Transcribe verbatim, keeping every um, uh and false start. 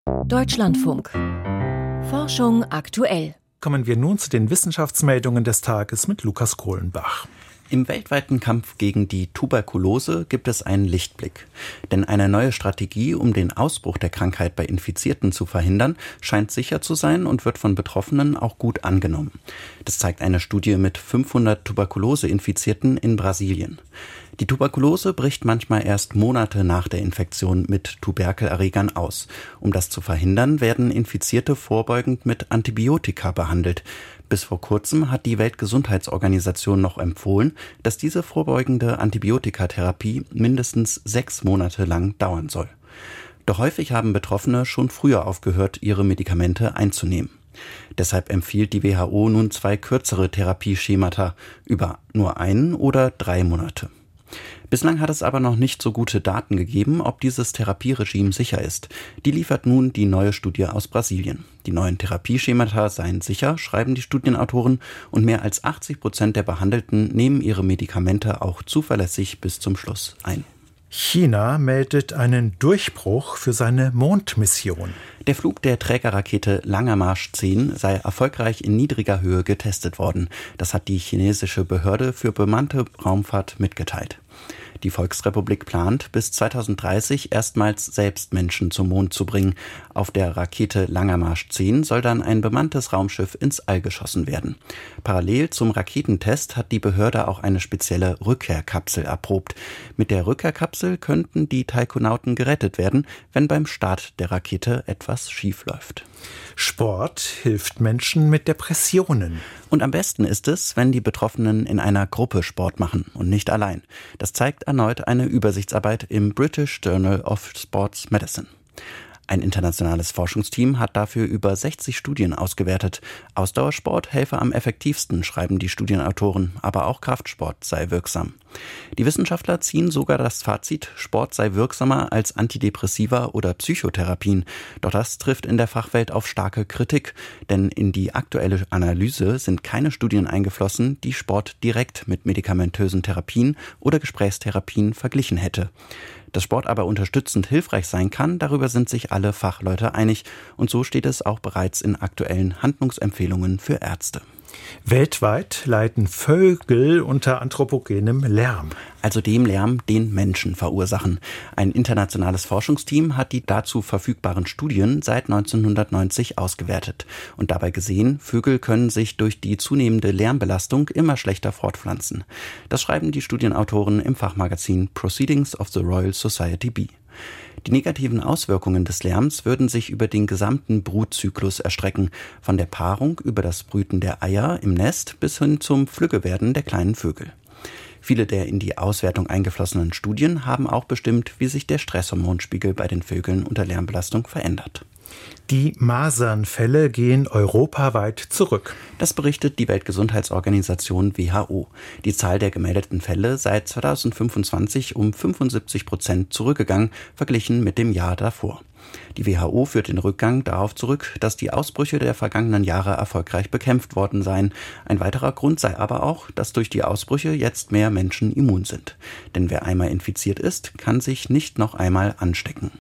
Deutschlandfunk. Forschung aktuell. Kommen wir nun zu den Wissenschaftsmeldungen des Tages mit Lukas Kohlenbach. Im weltweiten Kampf gegen die Tuberkulose gibt es einen Lichtblick. Denn eine neue Strategie, um den Ausbruch der Krankheit bei Infizierten zu verhindern, scheint sicher zu sein und wird von Betroffenen auch gut angenommen. Das zeigt eine Studie mit fünfhundert Tuberkulose-Infizierten in Brasilien. Die Tuberkulose bricht manchmal erst Monate nach der Infektion mit Tuberkelerregern aus. Um das zu verhindern, werden Infizierte vorbeugend mit Antibiotika behandelt. Bis vor kurzem hat die Weltgesundheitsorganisation noch empfohlen, dass diese vorbeugende Antibiotikatherapie mindestens sechs Monate lang dauern soll. Doch häufig haben Betroffene schon früher aufgehört, ihre Medikamente einzunehmen. Deshalb empfiehlt die W H O nun zwei kürzere Therapieschemata über nur einen oder drei Monate. Bislang hat es aber noch nicht so gute Daten gegeben, ob dieses Therapieregime sicher ist. Die liefert nun die neue Studie aus Brasilien. Die neuen Therapieschemata seien sicher, schreiben die Studienautoren, und mehr als achtzig Prozent der Behandelten nehmen ihre Medikamente auch zuverlässig bis zum Schluss ein. China meldet einen Durchbruch für seine Mondmission. Der Flug der Trägerrakete Langer Marsch zehn sei erfolgreich in niedriger Höhe getestet worden. Das hat die chinesische Behörde für bemannte Raumfahrt mitgeteilt. Die Volksrepublik plant, bis zweitausenddreißig erstmals selbst Menschen zum Mond zu bringen. Auf der Rakete Langer Marsch zehn soll dann ein bemanntes Raumschiff ins All geschossen werden. Parallel zum Raketentest hat die Behörde auch eine spezielle Rückkehrkapsel erprobt. Mit der Rückkehrkapsel könnten die Taikonauten gerettet werden, wenn beim Start der Rakete etwas schief läuft. Sport hilft Menschen mit Depressionen. Und am besten ist es, wenn die Betroffenen in einer Gruppe Sport machen und nicht allein. Das zeigt erneut eine Übersichtsarbeit im British Journal of Sports Medicine. Ein internationales Forschungsteam hat dafür über sechzig Studien ausgewertet. Ausdauersport helfe am effektivsten, schreiben die Studienautoren, aber auch Kraftsport sei wirksam. Die Wissenschaftler ziehen sogar das Fazit, Sport sei wirksamer als Antidepressiva oder Psychotherapien. Doch das trifft in der Fachwelt auf starke Kritik, denn in die aktuelle Analyse sind keine Studien eingeflossen, die Sport direkt mit medikamentösen Therapien oder Gesprächstherapien verglichen hätte. Dass Sport aber unterstützend hilfreich sein kann, darüber sind sich alle Fachleute einig. Und so steht es auch bereits in aktuellen Handlungsempfehlungen für Ärzte. Weltweit leiden Vögel unter anthropogenem Lärm. Also dem Lärm, den Menschen verursachen. Ein internationales Forschungsteam hat die dazu verfügbaren Studien seit neunzehnhundertneunzig ausgewertet und dabei gesehen, Vögel können sich durch die zunehmende Lärmbelastung immer schlechter fortpflanzen. Das schreiben die Studienautoren im Fachmagazin Proceedings of the Royal Society B. Die negativen Auswirkungen des Lärms würden sich über den gesamten Brutzyklus erstrecken, von der Paarung über das Brüten der Eier im Nest bis hin zum Flüggewerden der kleinen Vögel. Viele der in die Auswertung eingeflossenen Studien haben auch bestimmt, wie sich der Stresshormonspiegel bei den Vögeln unter Lärmbelastung verändert. Die Masernfälle gehen europaweit zurück. Das berichtet die Weltgesundheitsorganisation W H O. Die Zahl der gemeldeten Fälle sei zweitausendfünfundzwanzig um fünfundsiebzig Prozent zurückgegangen, verglichen mit dem Jahr davor. Die W H O führt den Rückgang darauf zurück, dass die Ausbrüche der vergangenen Jahre erfolgreich bekämpft worden seien. Ein weiterer Grund sei aber auch, dass durch die Ausbrüche jetzt mehr Menschen immun sind. Denn wer einmal infiziert ist, kann sich nicht noch einmal anstecken.